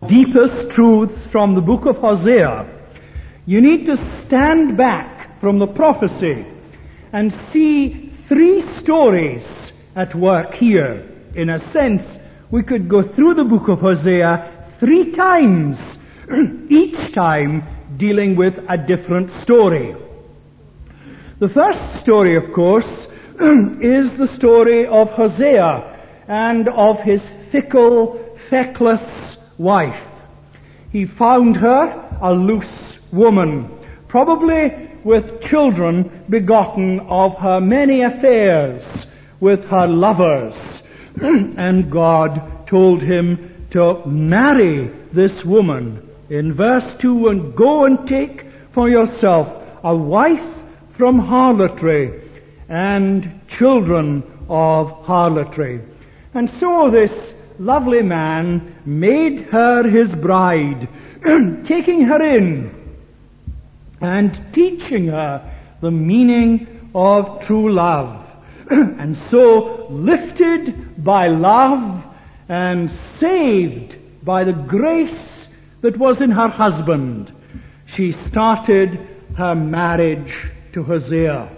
deepest truths from the book of Hosea, you need to stand back from the prophecy and see three stories at work here. In a sense, we could go through the book of Hosea 3 times, each time dealing with a different story. The first story, of course, is the story of Hosea and of his fickle, feckless wife. He found her a loose woman, probably with children begotten of her many affairs with her lovers. And God told him to marry this woman. In verse 2, and go and take for yourself a wife from harlotry and children of harlotry. And so this lovely man made her his bride, taking her in and teaching her the meaning of true love. And so, lifted by love and saved by the grace that was in her husband, she started her marriage to Hosea.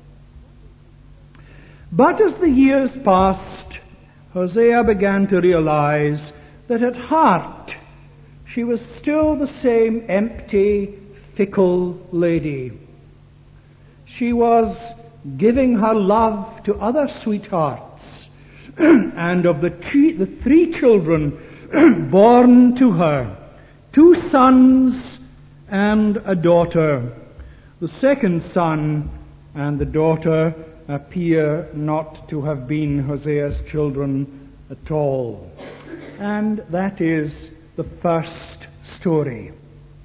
But as the years passed, Hosea began to realize that at heart she was still the same empty, fickle lady. She was giving her love to other sweethearts, and of the 3 children born to her, 2 sons and a daughter. The second son and the daughter appear not to have been Hosea's children at all. And that is the first story.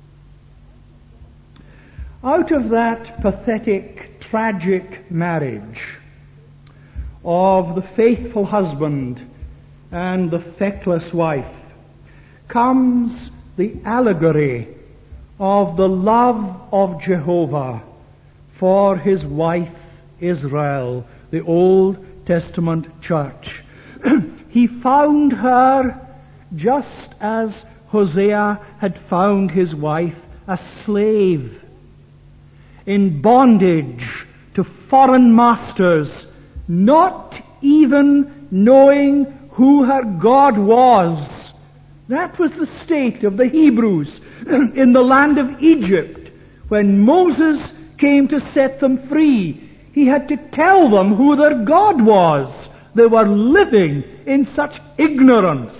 Out of that pathetic, tragic marriage of the faithful husband and the feckless wife comes the allegory of the love of Jehovah for his wife Israel, the Old Testament church. He found her just as Hosea had found his wife, a slave, in bondage to foreign masters, not even knowing who her God was. That was the state of the Hebrews in the land of Egypt. When Moses came to set them free, he had to tell them who their God was. They were living in such ignorance.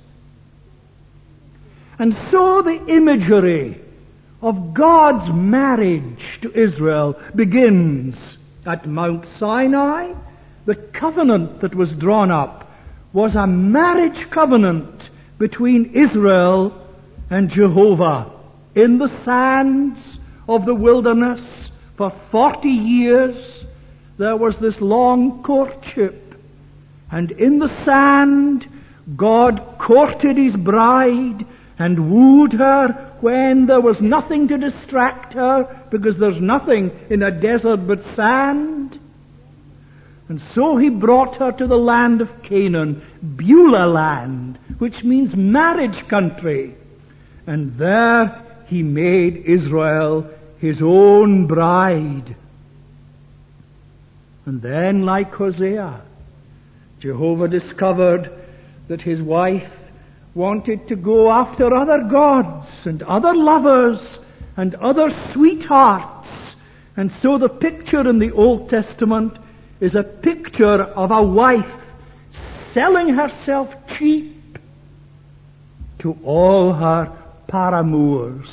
And so the imagery of God's marriage to Israel begins at Mount Sinai. The covenant that was drawn up was a marriage covenant between Israel and Jehovah in the sands of the wilderness. For 40 years there was this long courtship, and in the sand God courted his bride and wooed her when there was nothing to distract her, because there's nothing in a desert but sand. And so he brought her to the land of Canaan, Beulah land, which means marriage country. And there he made Israel his own bride. And then, like Hosea, Jehovah discovered that his wife wanted to go after other gods and other lovers and other sweethearts. And so the picture in the Old Testament is a picture of a wife selling herself cheap to all her paramours.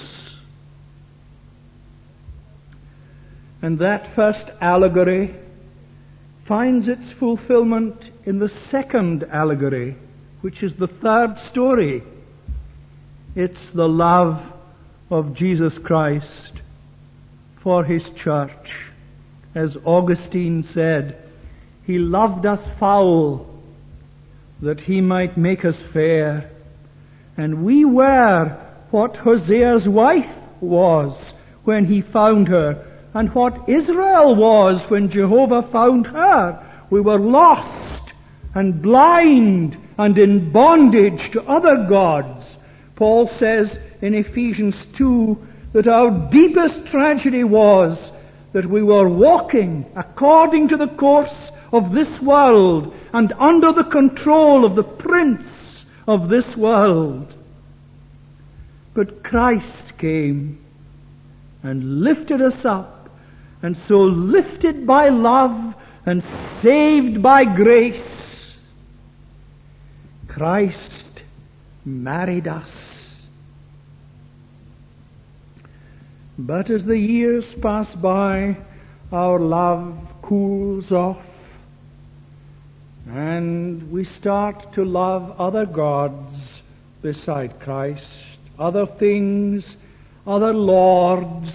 And that first allegory finds its fulfillment in the second allegory, which is the third story. It's the love of Jesus Christ for his church. As Augustine said, he loved us foul that he might make us fair. And we were what Hosea's wife was when he found her, and what Israel was when Jehovah found her. We were lost and blind and in bondage to other gods. Paul says in Ephesians 2 that our deepest tragedy was that we were walking according to the course of this world and under the control of the prince of this world. But Christ came and lifted us up, and so lifted by love and saved by grace, Christ married us. But as the years pass by, our love cools off, and we start to love other gods beside Christ, other things, other lords.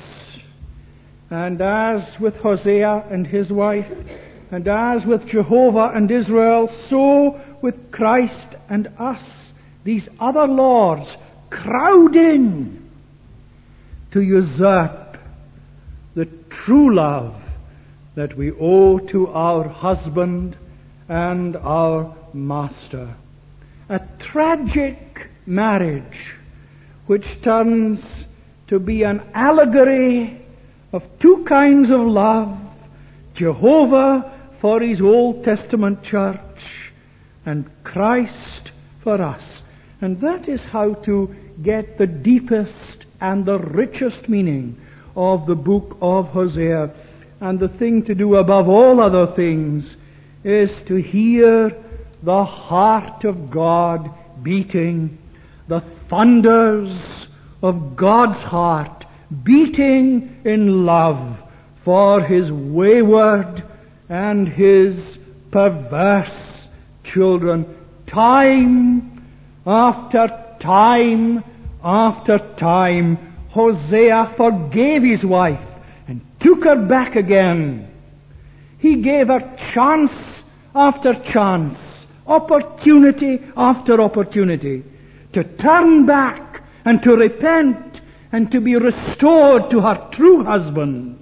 And as with Hosea and his wife, and as with Jehovah and Israel, so with Christ and us, these other lords crowd in to usurp the true love that we owe to our husband and our master. A tragic marriage which turns to be an allegory of two kinds of love: Jehovah for his Old Testament church and Christ for us. And that is how to get the deepest and the richest meaning of the book of Hosea. And the thing to do above all other things is to hear the heart of God beating, the thunders of God's heart beating in love for his wayward and his perverse children. Time after time after time, Hosea forgave his wife and took her back again. He gave her chance after chance, opportunity after opportunity, to turn back and to repent and to be restored to her true husband.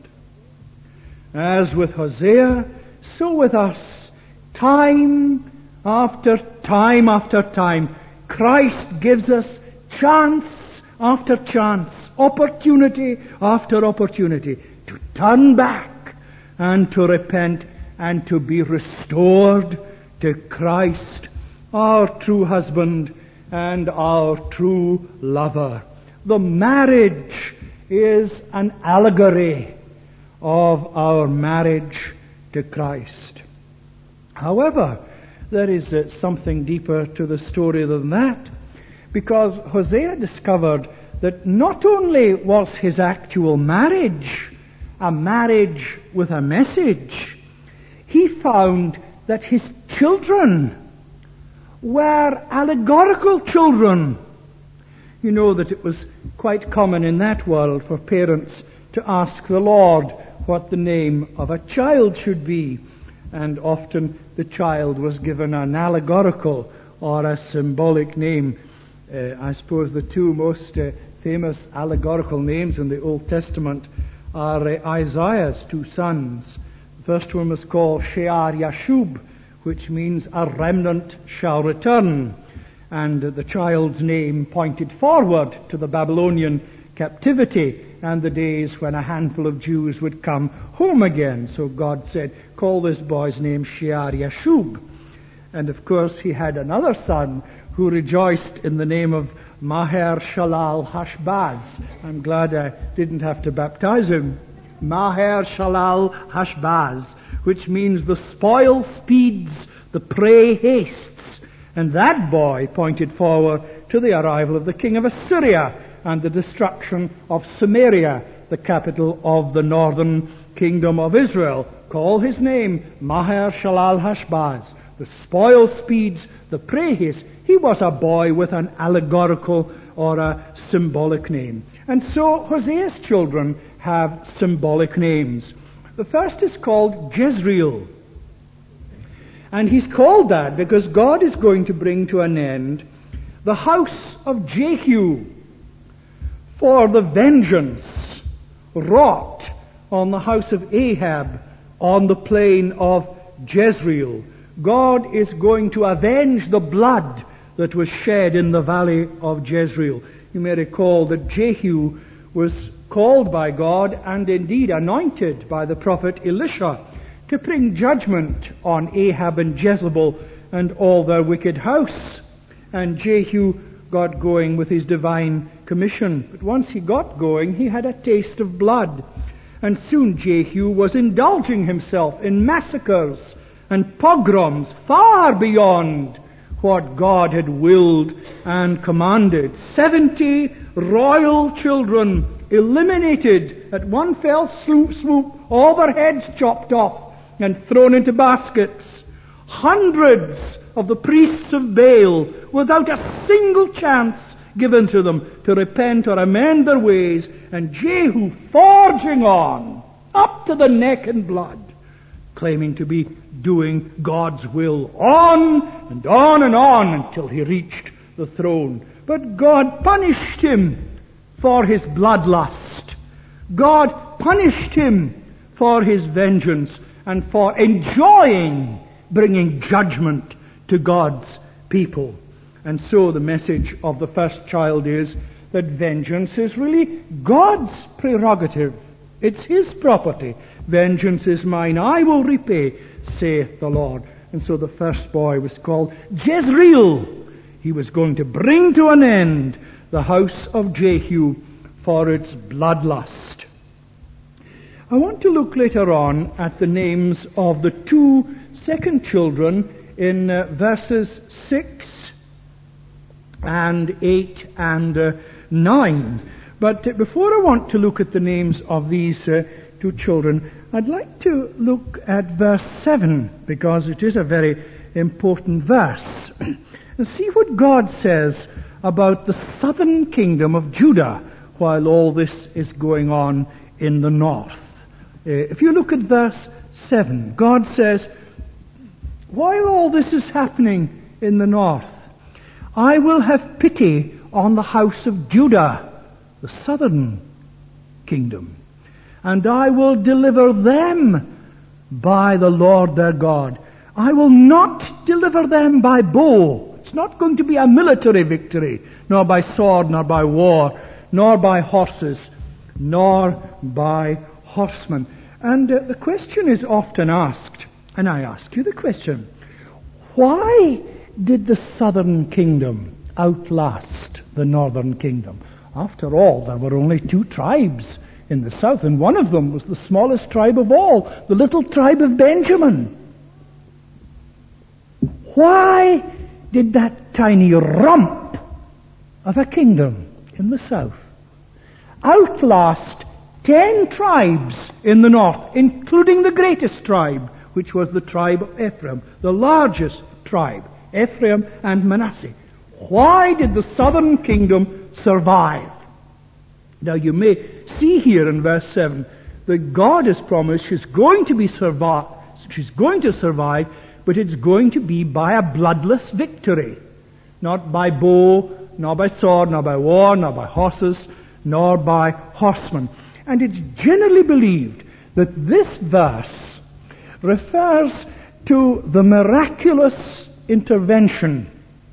As with Hosea, so with us, time after time after time, Christ gives us chance after chance, opportunity after opportunity, to turn back and to repent and to be restored to Christ, our true husband and our true lover. The marriage is an allegory of our marriage to Christ. However, there is something deeper to the story than that, because Hosea discovered that not only was his actual marriage a marriage with a message, he found that his children were allegorical children. You know that it was quite common in that world for parents to ask the Lord what the name of a child should be, and often the child was given an allegorical or a symbolic name. I suppose the two most famous allegorical names in the Old Testament are Isaiah's two sons. The first one was called Shear Yashub, which means a remnant shall return. And the child's name pointed forward to the Babylonian captivity and the days when a handful of Jews would come home again. So God said, call this boy's name Shear Yashub. And of course he had another son who rejoiced in the name of Maher Shalal Hashbaz. I'm glad I didn't have to baptize him. Maher Shalal Hashbaz, which means the spoil speeds, the prey hastes. And that boy pointed forward to the arrival of the king of Assyria and the destruction of Samaria, the capital of the northern kingdom of Israel. Call his name Maher Shalal Hashbaz. The spoil speeds, the prey hastes. He was a boy with an allegorical or a symbolic name. And so Hosea's children have symbolic names. The first is called Jezreel. And he's called that because God is going to bring to an end the house of Jehu for the vengeance wrought on the house of Ahab on the plain of Jezreel. God is going to avenge the blood that was shed in the valley of Jezreel. You may recall that Jehu was called by God and indeed anointed by the prophet Elisha to bring judgment on Ahab and Jezebel and all their wicked house. And Jehu got going with his divine commission. But once he got going, he had a taste of blood. And soon Jehu was indulging himself in massacres and pogroms far beyond what God had willed and commanded. 70 royal children eliminated at one fell swoop, all their heads chopped off and thrown into baskets. Hundreds of the priests of Baal without a single chance given to them to repent or amend their ways, and Jehu forging on up to the neck in blood, claiming to be doing God's will on and on and on until he reached the throne. But God punished him for his bloodlust. God punished him for his vengeance and for enjoying bringing judgment to God's people. And so the message of the first child is that vengeance is really God's prerogative. It's his property. Vengeance is mine, I will repay, saith the Lord. And so the first boy was called Jezreel. He was going to bring to an end the house of Jehu for its bloodlust. I want to look later on at the names of the two second children in verses 6 and 8 and 9. But before I want to look at the names of these two children, I'd like to look at verse 7, because it is a very important verse. And see what God says about the southern kingdom of Judah while all this is going on in the north. If you look at verse 7, God says, while all this is happening in the north, I will have pity on the house of Judah, the southern kingdom, and I will deliver them by the Lord their God. I will not deliver them by bow. It's not going to be a military victory, nor by sword, nor by war, nor by horses, nor by horsemen. And the question is often asked, and I ask you the question, why did the southern kingdom outlast the northern kingdom? After all, there were only two tribes in the south, and one of them was the smallest tribe of all, the little tribe of Benjamin. Why did that tiny rump of a kingdom in the south outlast 10 tribes in the north, including the greatest tribe, which was the tribe of Ephraim, the largest tribe, Ephraim and Manasseh? Why did the southern kingdom survive? Now you may see here in verse 7 that God has promised she's going to survive, but it's going to be by a bloodless victory. Not by bow, nor by sword, nor by war, nor by horses, nor by horsemen. And it's generally believed that this verse refers to the miraculous intervention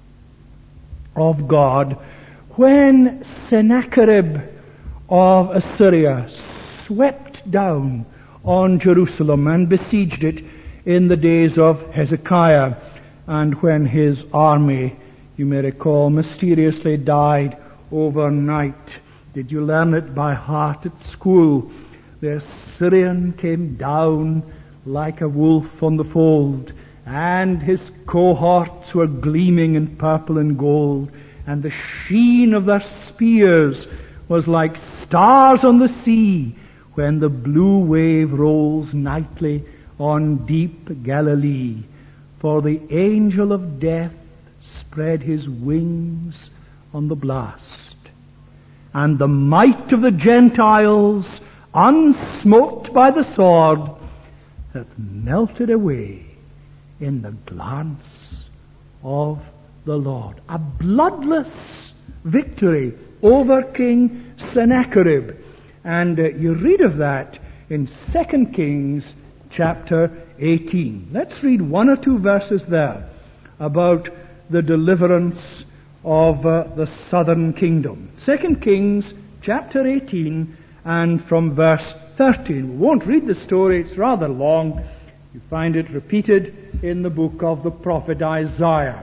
of God when Sennacherib of Assyria swept down on Jerusalem and besieged it in the days of Hezekiah, and when his army, you may recall, mysteriously died overnight. Did you learn it by heart at school? The Assyrian came down like a wolf on the fold, and his cohorts were gleaming in purple and gold, and the sheen of their spears was like stars on the sea when the blue wave rolls nightly on deep Galilee. For the angel of death spread his wings on the blast, and the might of the Gentiles, unsmote by the sword, hath melted away in the glance of the Lord. A bloodless victory over King Sennacherib. And you read of that in 2 Kings chapter 18. Let's read one or two verses there about the deliverance of the southern kingdom. 2 Kings chapter 18 and from verse 13. We won't read the story, it's rather long. You find it repeated in the book of the prophet Isaiah.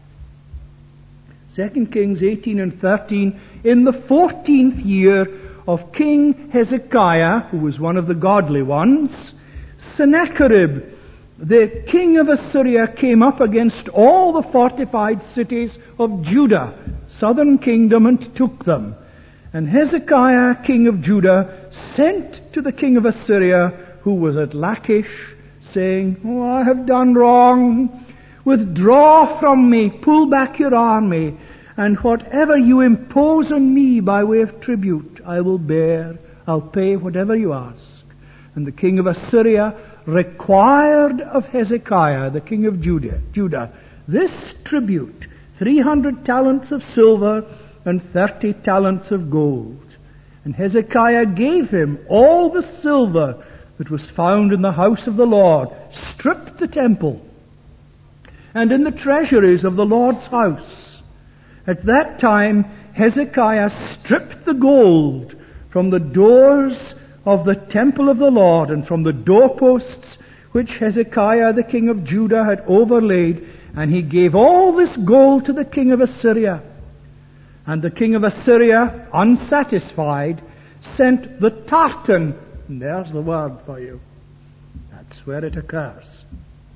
2 Kings 18 and 13. In the 14th year of King Hezekiah, who was one of the godly ones, Sennacherib, the king of Assyria, came up against all the fortified cities of Judah, southern kingdom, and took them. And Hezekiah, king of Judah, sent to the king of Assyria, who was at Lachish, saying, "Oh, I have done wrong. Withdraw from me, pull back your army, and whatever you impose on me by way of tribute, I will bear. I'll pay whatever you ask." And the king of Assyria required of Hezekiah, the king of Judah, this tribute, 300 talents of silver and 30 talents of gold. And Hezekiah gave him all the silver that was found in the house of the Lord, stripped the temple, and in the treasuries of the Lord's house. At that time, Hezekiah stripped the gold from the doors of the temple of the Lord and from the doorposts which Hezekiah the king of Judah had overlaid, and he gave all this gold to the king of Assyria. And the king of Assyria, unsatisfied, sent the tartan, and there's the word for you. That's where it occurs.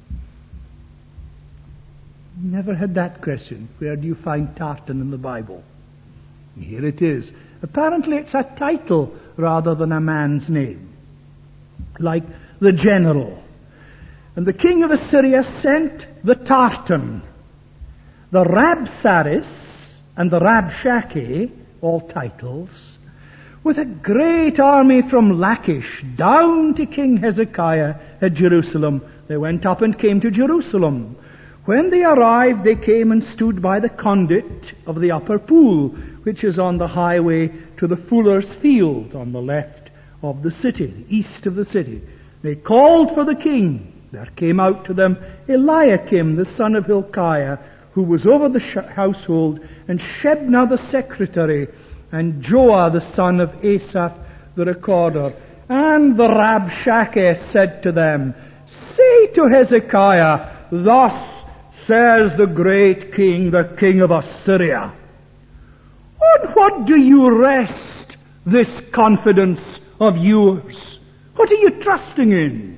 Never had that question. Where do you find tartan in the Bible? Here it is. Apparently it's a title rather than a man's name, like the general. And the king of Assyria sent the tartan, the Rabsaris and the Rabshakeh, all titles, with a great army from Lachish down to King Hezekiah at Jerusalem. They went up and came to Jerusalem. When they arrived, they came and stood by the conduit of the upper pool, which is on the highway to the fuller's field on the left of the city, east of the city. They called for the king. There came out to them Eliakim, the son of Hilkiah, who was over the household, and Shebna the secretary, and Joah the son of Asaph the recorder. And the Rabshakeh said to them, "Say to Hezekiah, thus says the great king, the king of Assyria, on what do you rest this confidence of yours? What are you trusting in?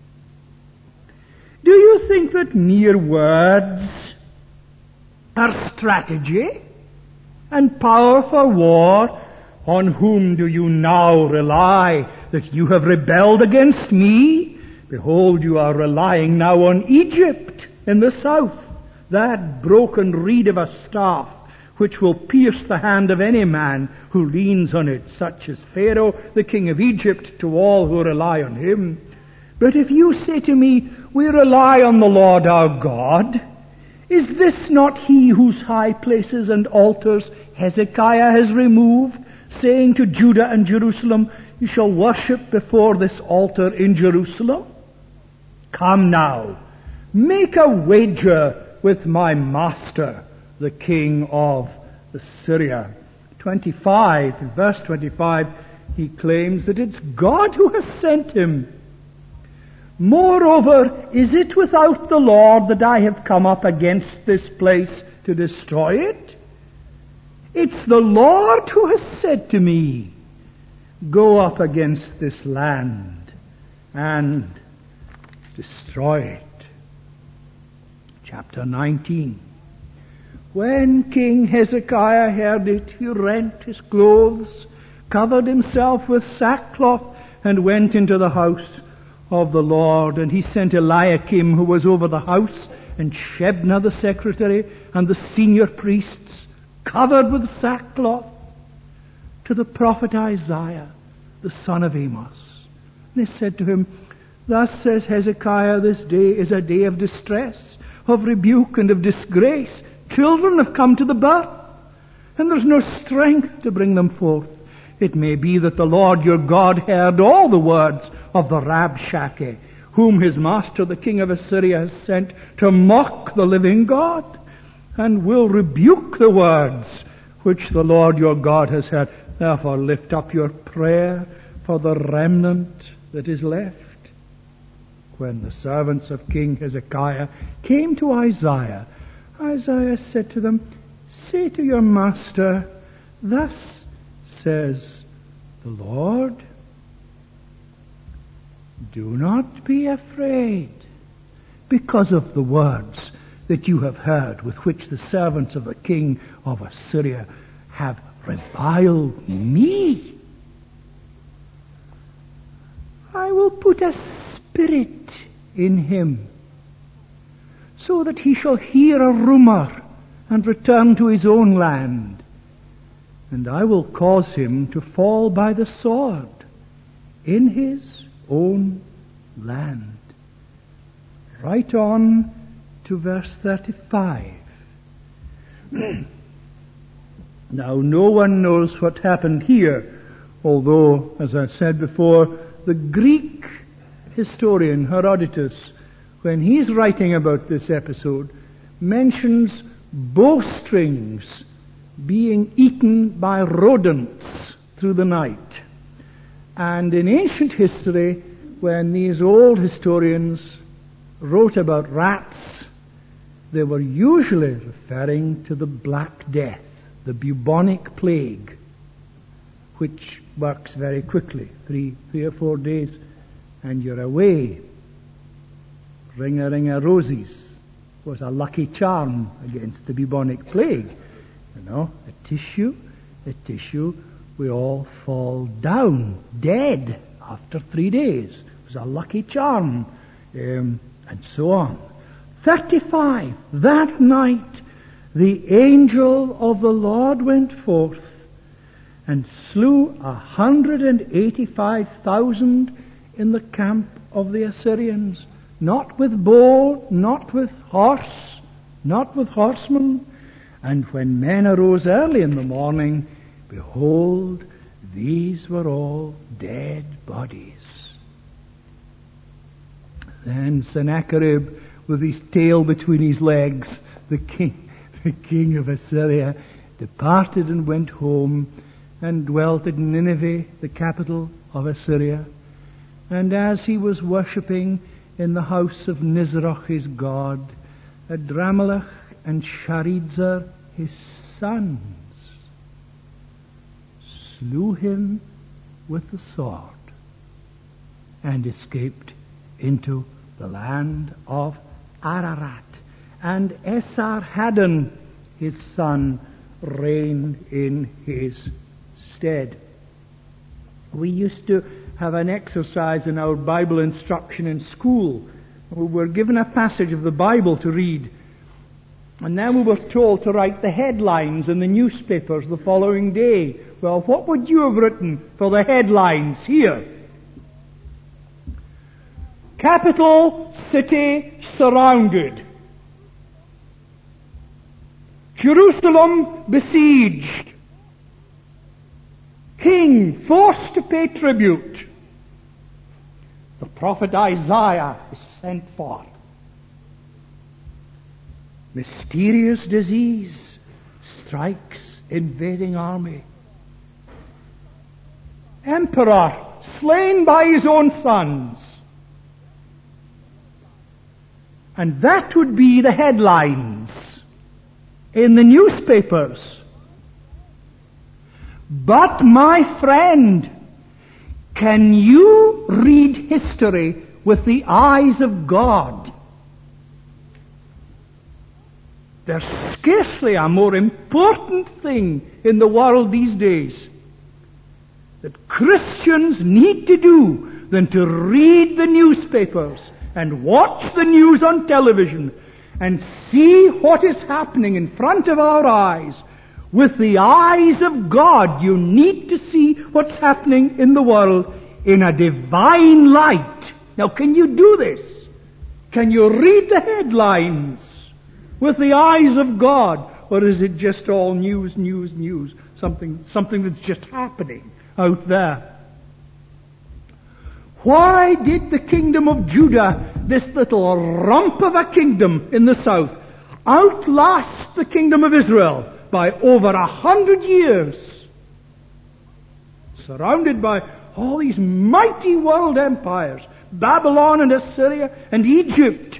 Do you think that mere words are strategy and power for war? On whom do you now rely that you have rebelled against me? Behold, you are relying now on Egypt in the south, that broken reed of a staff, which will pierce the hand of any man who leans on it, such as Pharaoh, the king of Egypt, to all who rely on him. But if you say to me, we rely on the Lord our God, is this not he whose high places and altars Hezekiah has removed, saying to Judah and Jerusalem, you shall worship before this altar in Jerusalem? Come now, make a wager with my master, the king of Assyria." 25, in verse 25, he claims that it's God who has sent him. "Moreover, is it without the Lord that I have come up against this place to destroy it? It's the Lord who has said to me, go up against this land and destroy it." Chapter 19. When King Hezekiah heard it, he rent his clothes, covered himself with sackcloth, and went into the house of the Lord. And he sent Eliakim, who was over the house, and Shebna the secretary, and the senior priests, covered with sackcloth, to the prophet Isaiah, the son of Amos. And they said to him, "Thus says Hezekiah, this day is a day of distress, of rebuke and of disgrace. Children have come to the birth, and there's no strength to bring them forth. It may be that the Lord your God heard all the words of the Rabshakeh, whom his master the king of Assyria has sent to mock the living God. and will rebuke the words which the Lord your God has heard. Therefore lift up your prayer for the remnant that is left. When the servants of King Hezekiah came to Isaiah, Isaiah said to them, say to your master, thus says the Lord, do not be afraid because of the words that you have heard with which the servants of the king of Assyria have reviled me. I will put a spirit in him, so that he shall hear a rumor and return to his own land. And I will cause him to fall by the sword in his own land. Right on to verse 35. Now, no one knows what happened here, although, as I said before, the Greek historian Herodotus, when he's writing about this episode, mentions bowstrings being eaten by rodents through the night. And in ancient history, when these old historians wrote about rats, they were usually referring to the Black Death, the bubonic plague, which works very quickly, 3 or 4 days, and you're away. Ring a roses was a lucky charm against the bubonic plague. You know, a tissue, we all fall down dead after 3 days. It was a lucky charm, and so on. 35. That night the angel of the Lord went forth and slew 185,000 in the camp of the Assyrians, not with bow, not with horse, not with horsemen. And when men arose early in the morning, behold, these were all dead bodies. Then Sennacherib, with his tail between his legs, the king of Assyria, departed and went home and dwelt at Nineveh, the capital of Assyria. And as he was worshipping in the house of Nisroch his god, Adramelech and Sharezer his sons slew him with the sword and escaped into the land of Ararat. And Esarhaddon his son reigned in his stead. We used to have an exercise in our Bible instruction in school. We were given a passage of the Bible to read, and then we were told to write the headlines in the newspapers the following day. Well, what would you have written for the headlines here? Capital city surrounded. Jerusalem besieged. King forced to pay tribute. The prophet Isaiah is sent for. Mysterious disease strikes invading army. Emperor slain by his own sons. And that would be the headlines in the newspapers. But my friend, can you read history with the eyes of God? There's scarcely a more important thing in the world these days that Christians need to do than to read the newspapers and watch the news on television and see what is happening in front of our eyes. With the eyes of God, you need to see what's happening in the world in a divine light. Now, can you do this? Can you read the headlines with the eyes of God? Or is it just all news, something that's just happening out there? Why did the kingdom of Judah, this little rump of a kingdom in the south, outlast the kingdom of Israel by over 100 years, surrounded by all these mighty world empires, Babylon and Assyria and Egypt.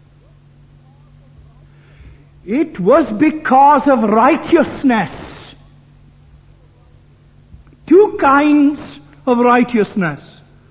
It was because of righteousness. Two kinds of righteousness.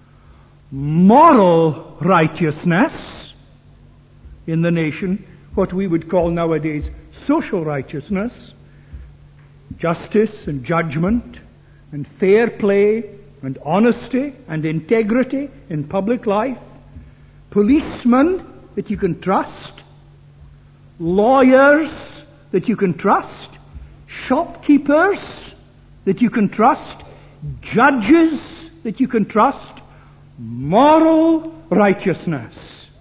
Moral righteousness in the nation, what we would call nowadays social righteousness, justice and judgment and fair play and honesty and integrity in public life, policemen that you can trust, lawyers that you can trust, shopkeepers that you can trust, judges that you can trust, moral righteousness.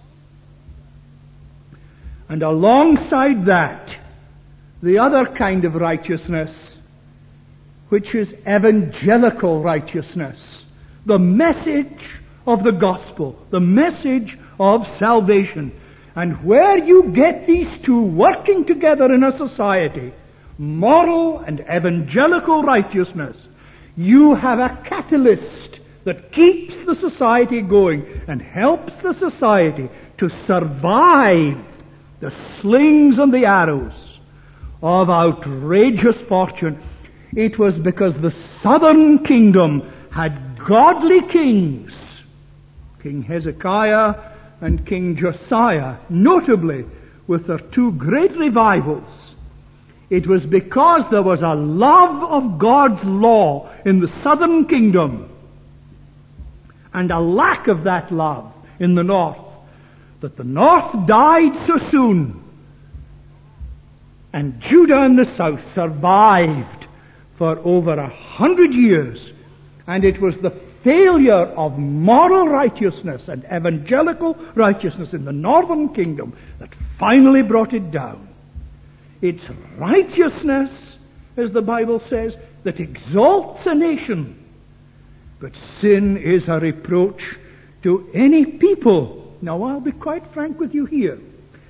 And alongside that, the other kind of righteousness, which is evangelical righteousness, the message of the gospel, the message of salvation. And where you get these two working together in a society, moral and evangelical righteousness, you have a catalyst that keeps the society going and helps the society to survive the slings and the arrows of outrageous fortune. It was because the southern kingdom had godly kings, King Hezekiah and King Josiah, notably with their two great revivals. It was because there was a love of God's law in the southern kingdom and a lack of that love in the north, that the north died so soon and Judah and the south survived for over 100 years. And it was the failure of moral righteousness and evangelical righteousness in the northern kingdom that finally brought it down. It's righteousness, as the Bible says, that exalts a nation. But sin is a reproach to any people. Now, I'll be quite frank with you here.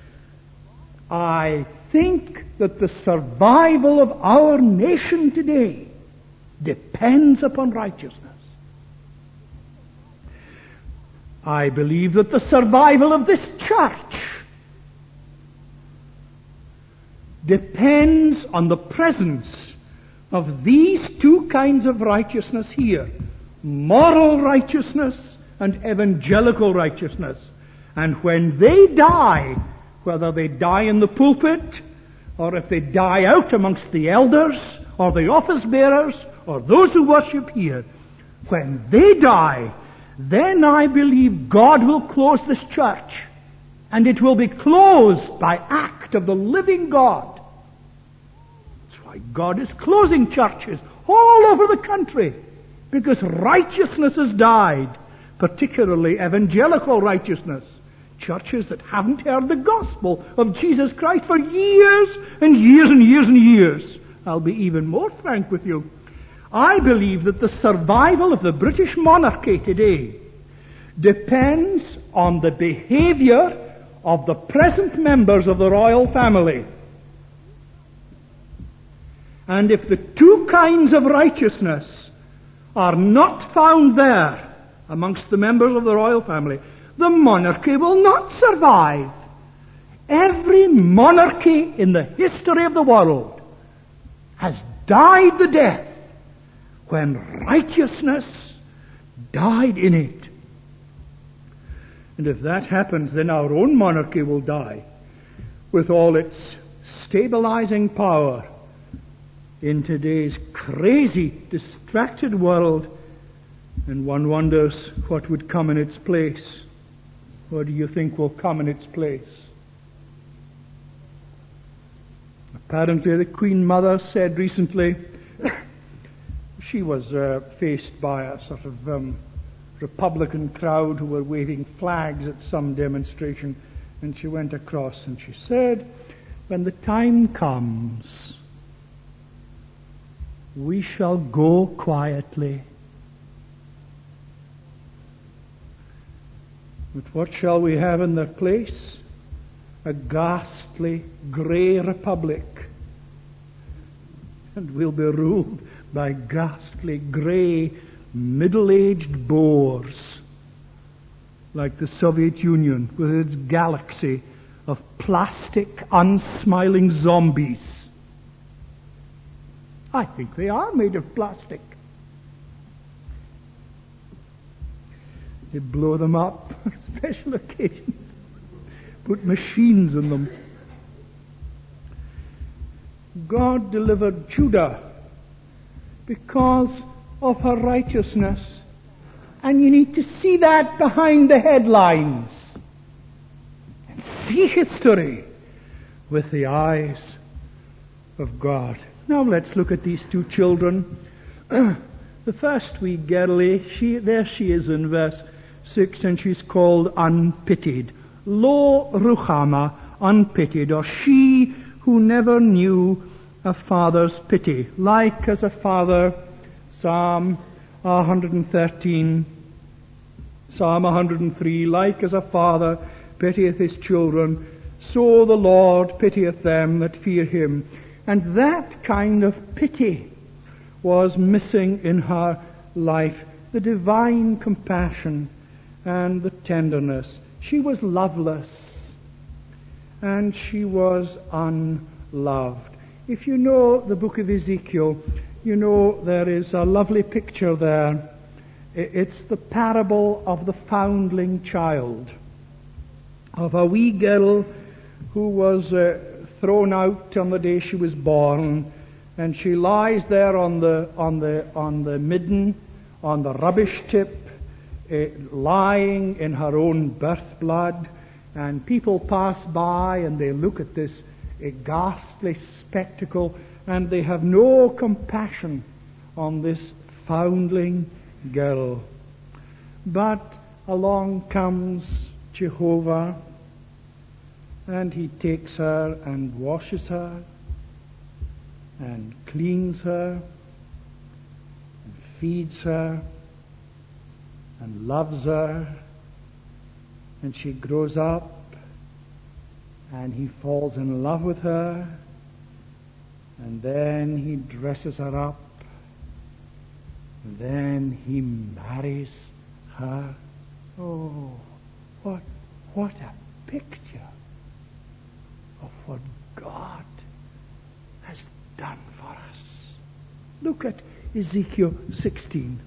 I think that the survival of our nation today depends upon righteousness. I believe that the survival of this church depends on the presence of these two kinds of righteousness here: moral righteousness and evangelical righteousness. And when they die, whether they die in the pulpit, or if they die out amongst the elders, or the office bearers, or those who worship here, when they die, then I believe God will close this church. And it will be closed by act of the living God. That's why God is closing churches all over the country, because righteousness has died, particularly evangelical righteousness. Churches that haven't heard the gospel of Jesus Christ for years and years and years and years. I'll be even more frank with you. I believe that the survival of the British monarchy today depends on the behavior of the present members of the royal family. And if the two kinds of righteousness are not found there amongst the members of the royal family, the monarchy will not survive. Every monarchy in the history of the world has died the death when righteousness died in it. And if that happens, then our own monarchy will die with all its stabilizing power in today's crazy, distracted world, and one wonders what would come in its place. What do you think will come in its place? Apparently the Queen Mother said recently, she was faced by a sort of Republican crowd who were waving flags at some demonstration, and she went across and she said, when the time comes, we shall go quietly. But what shall we have in their place? A ghastly ghastly grey republic. And we'll be ruled by ghastly grey middle-aged bores, like the Soviet Union with its galaxy of plastic, unsmiling zombies. I think they are made of plastic. They blow them up on special occasions, put machines in them. God delivered Judah because of her righteousness. And you need to see that behind the headlines. And see history with the eyes of God. Now let's look at these two children. The first wee girlie, there she is in verse 6, and she's called Unpitied. Lo Ruchama, unpitied, or she who never knew a father's pity. Like as a father, Psalm 113, Psalm 103, like as a father pitieth his children, so the Lord pitieth them that fear him. And that kind of pity was missing in her life, the divine compassion and the tenderness. She was loveless, and she was unloved. If you know the book of Ezekiel, you know there is a lovely picture there. It's the parable of the foundling child, of a wee girl who was thrown out on the day she was born, and she lies there on the midden, on the rubbish tip, lying in her own birth blood, and people pass by and they look at this ghastly spectacle, and they have no compassion on this foundling girl. But along comes Jehovah, and he takes her and washes her and cleans her and feeds her and loves her, and she grows up, and he falls in love with her, and then he dresses her up, and then he marries her. Oh, what a picture of what God has done for us. Look at Ezekiel 16.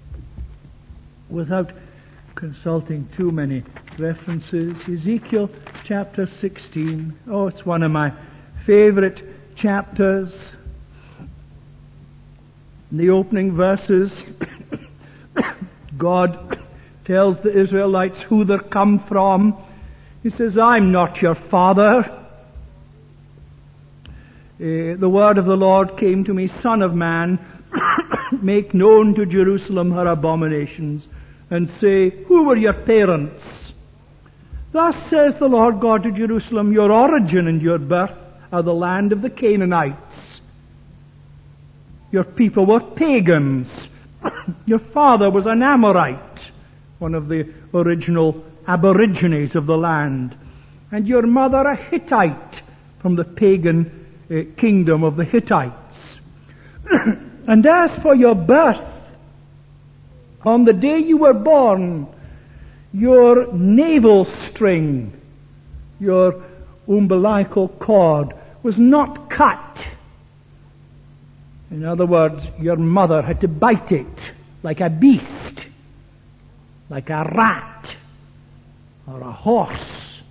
Without consulting too many references, Ezekiel chapter 16. Oh, it's one of my favorite chapters. In the opening verses, God tells the Israelites who they're come from. He says, I'm not your father. The word of the Lord came to me, Son of man, make known to Jerusalem her abominations, and say, who were your parents? Thus says the Lord God to Jerusalem, your origin and your birth are the land of the Canaanites. Your people were pagans. Your father was an Amorite, one of the original aborigines of the land. And your mother a Hittite from the pagan kingdom of the Hittites. And as for your birth, on the day you were born, your navel string, your umbilical cord, was not cut. In other words, your mother had to bite it like a beast, like a rat or a horse.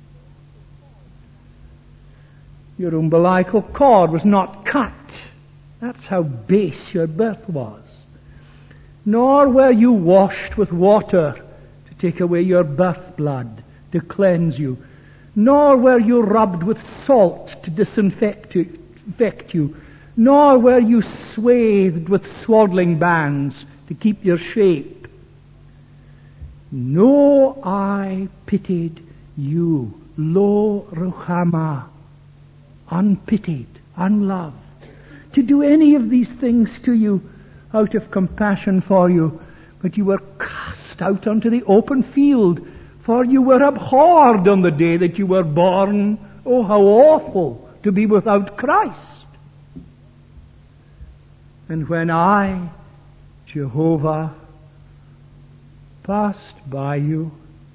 Your umbilical cord was not cut. That's how base your birth was. Nor were you washed with water to take away your birth blood, to cleanse you. Nor were you rubbed with salt to disinfect you. Nor were you swathed with swaddling bands to keep your shape. No, I pitied you, lo Ruchama, unpitied, unloved, to do any of these things to you out of compassion for you, but you were cast out onto the open field, for you were abhorred on the day that you were born, Oh, how awful to be without Christ. And when I, Jehovah, passed by you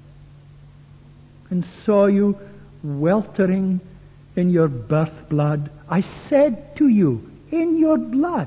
and saw you weltering in your birth blood, I said to you, in your blood,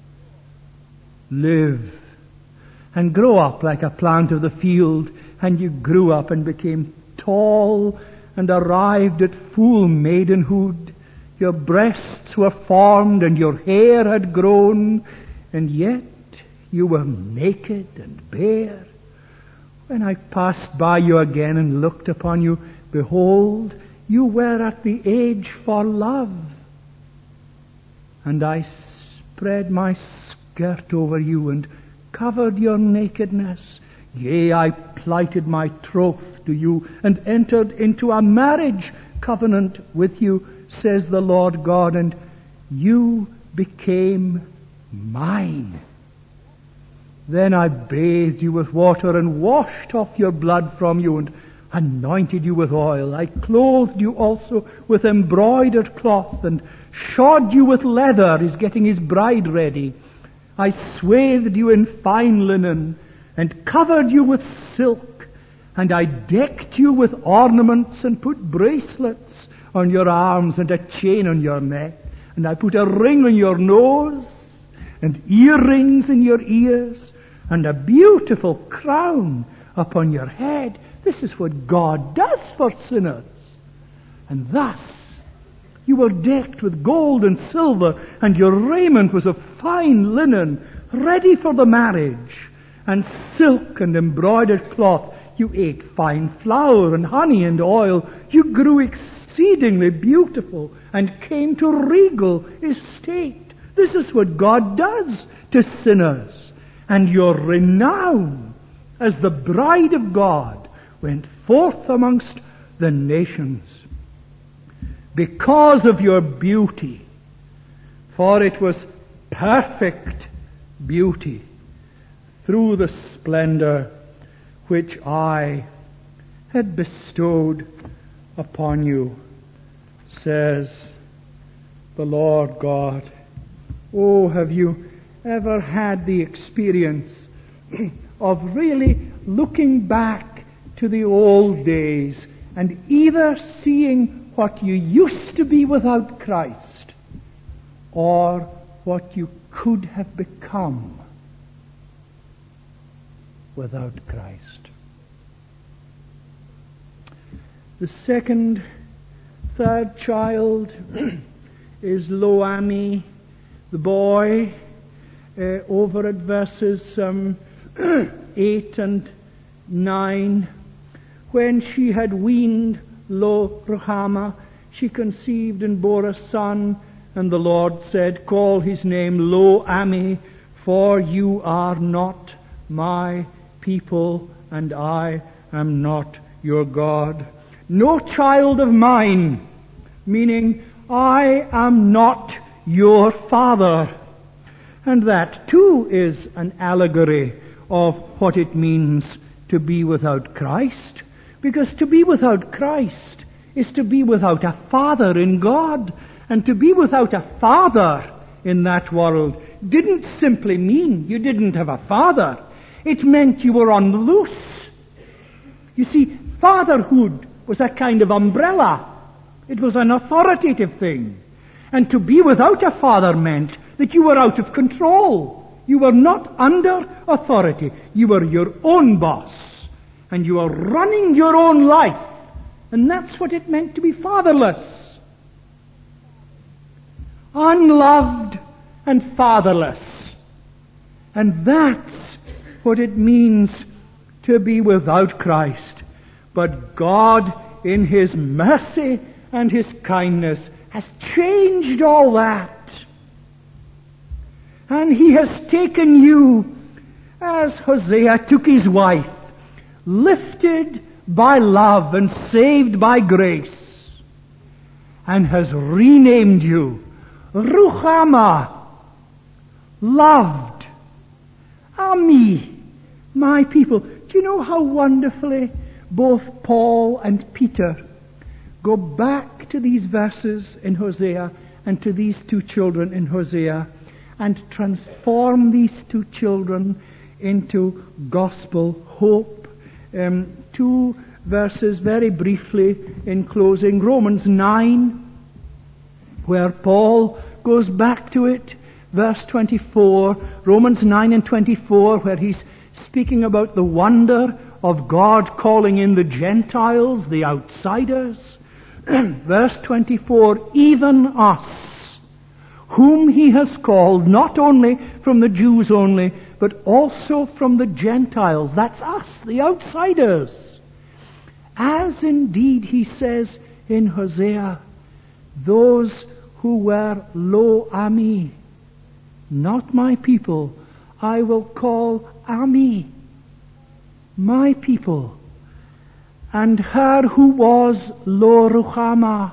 live and grow up like a plant of the field. And you grew up and became tall and arrived at full maidenhood. Your breasts were formed and your hair had grown, and yet you were naked and bare. When I passed by you again and looked upon you, behold, you were at the age for love. And I spread my skirt over you and covered your nakedness. Yea, I plighted my troth to you and entered into a marriage covenant with you, says the Lord God, and you became mine. Then I bathed you with water and washed off your blood from you and anointed you with oil. I clothed you also with embroidered cloth and shod you with leather. He's getting his bride ready. I swathed you in fine linen and covered you with silk, and I decked you with ornaments and put bracelets on your arms and a chain on your neck, and I put a ring on your nose and earrings in your ears and a beautiful crown upon your head. This is what God does for sinners. And thus you were decked with gold and silver, and your raiment was of fine linen, ready for the marriage, and silk and embroidered cloth. You ate fine flour and honey and oil. You grew exceedingly beautiful and came to regal estate. This is what God does to sinners. And your renown as the bride of God went forth amongst the nations because of your beauty, for it was perfect beauty through the splendor which I had bestowed upon you, says the Lord God. Oh, have you ever had the experience of really looking back to the old days and either seeing what you used to be without Christ or what you could have become without Christ? The third child is Lo-Ammi, the boy, over at verses 8 and 9. When she had weaned Lo-Ruhamah, she conceived and bore a son, and the Lord said, call his name Lo-Ammi, for you are not my people, and I am not your God. No child of mine, meaning I am not your father. And that too is an allegory of what it means to be without Christ. Because to be without Christ is to be without a father in God. And to be without a father in that world didn't simply mean you didn't have a father. It meant you were on the loose. You see, fatherhood was a kind of umbrella. It was an authoritative thing. And to be without a father meant that you were out of control. You were not under authority. You were your own boss. And you were running your own life. And that's what it meant to be fatherless. Unloved and fatherless. And that's what it means to be without Christ. But God, in His mercy and His kindness, has changed all that. And He has taken you, as Hosea took his wife, lifted by love and saved by grace, and has renamed you Ruhamah, loved, Ammi, my people. Do you know how wonderfully both Paul and Peter go back back to these verses in Hosea and to these two children in Hosea and transform these two children into gospel hope. Two verses very briefly in closing. Romans 9, where Paul goes back to it. Verse 24, Romans 9 and 24, where he's speaking about the wonder of God calling in the Gentiles, the outsiders. Verse 24, even us, whom he has called, not only from the Jews only, but also from the Gentiles. That's us, the outsiders. As indeed he says in Hosea, those who were lo ami, not my people, I will call ami, my people. And her who was lo ruchama,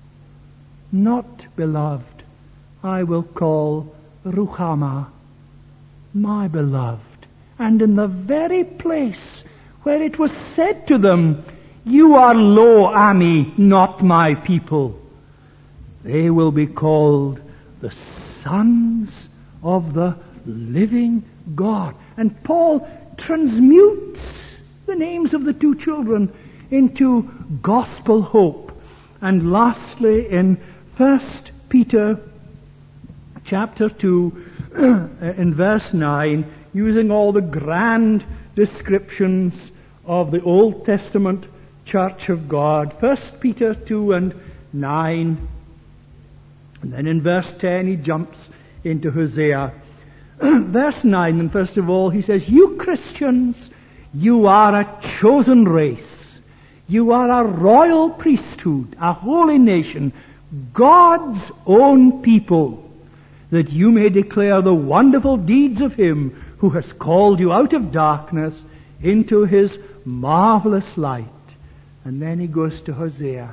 not beloved, I will call ruchama, my beloved. And in the very place where it was said to them, you are lo ami, not my people, they will be called the sons of the living God. And Paul transmutes the names of the two children into gospel hope. And lastly, in 1 Peter chapter 2, in verse 9, using all the grand descriptions of the Old Testament Church of God, 1 Peter 2 and 9, and then in verse 10 he jumps into Hosea. Verse 9, and first of all he says, you Christians, you are a chosen race. You are a royal priesthood, a holy nation, God's own people, that you may declare the wonderful deeds of Him who has called you out of darkness into His marvelous light. And then he goes to Hosea.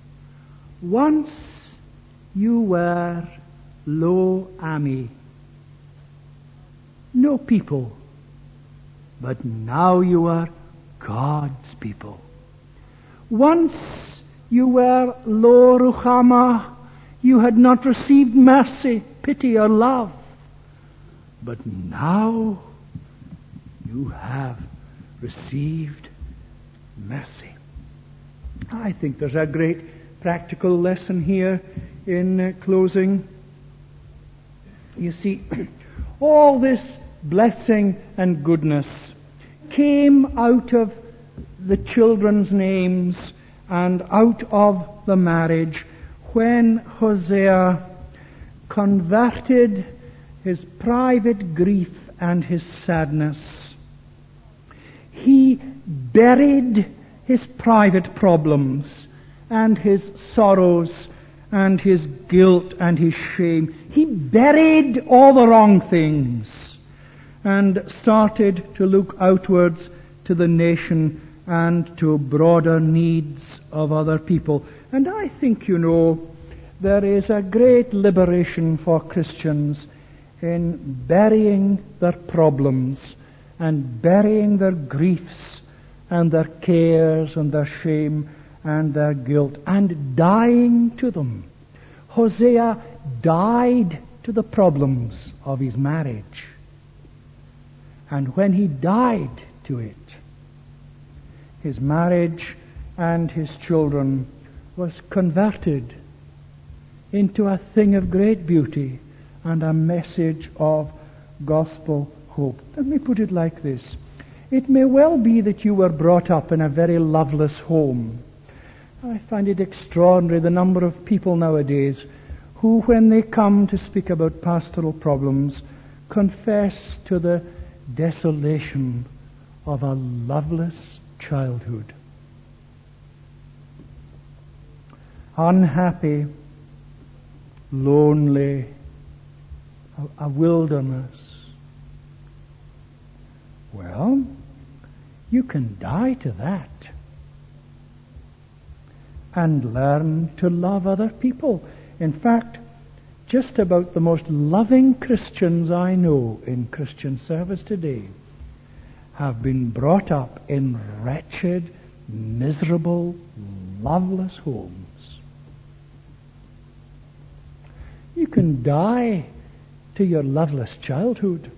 Once you were lo ami, no people, but now you are God's people. Once you were lo ruchama, you had not received mercy, pity, or love, but now you have received mercy. I think there's a great practical lesson here in closing. You see, all this blessing and goodness came out of the children's names and out of the marriage when Hosea converted his private grief and his sadness. He buried his private problems and his sorrows and his guilt and his shame. He buried all the wrong things and started to look outwards to the nation and to broader needs of other people. And I think, there is a great liberation for Christians in burying their problems and burying their griefs and their cares and their shame and their guilt and dying to them. Hosea died to the problems of his marriage. And when he died to it, his marriage and his children was converted into a thing of great beauty and a message of gospel hope. Let me put it like this. It may well be that you were brought up in a very loveless home. I find it extraordinary the number of people nowadays who, when they come to speak about pastoral problems, confess to the desolation of a loveless childhood. Unhappy, lonely, a wilderness. Well, you can die to that and learn to love other people. In fact, just about the most loving Christians I know in Christian service today have been brought up in wretched, miserable, loveless homes. You can die to your loveless childhood.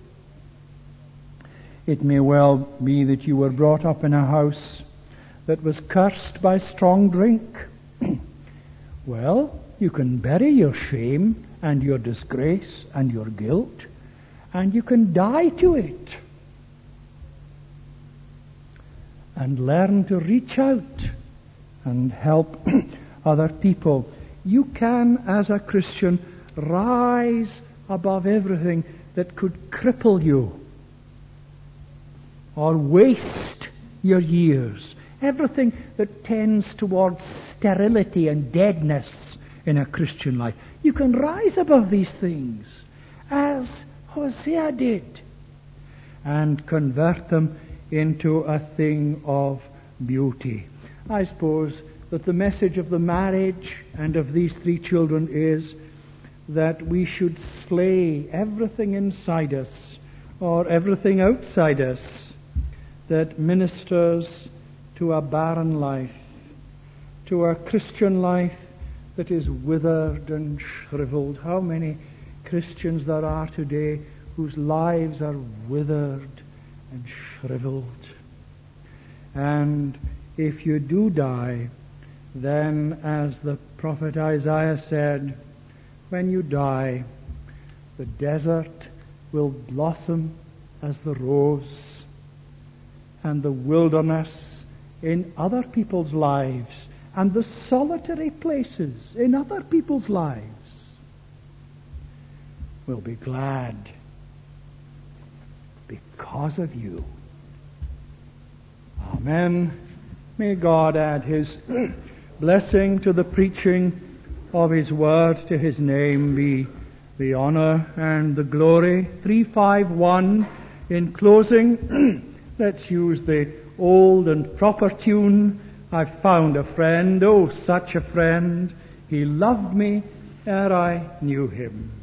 It may well be that you were brought up in a house that was cursed by strong drink. Well, you can bury your shame and your disgrace and your guilt, and you can die to it. And learn to reach out and help other people. You can, as a Christian, rise above everything that could cripple you or waste your years. Everything that tends towards sterility and deadness in a Christian life. You can rise above these things, as Hosea did, and convert them into a thing of beauty. I suppose that the message of the marriage and of these 3 children is that we should slay everything inside us or everything outside us that ministers to a barren life, to a Christian life that is withered and shriveled. How many Christians there are today whose lives are withered and shriveled. And if you do die, then as the prophet Isaiah said, when you die, the desert will blossom as the rose, and the wilderness in other people's lives, and the solitary places in other people's lives will be glad because of you. Amen. May God add His blessing to the preaching of His word. To His name be the honor and the glory. 351. In closing, let's use the old and proper tune. I found a friend, oh such a friend. He loved me ere I knew him.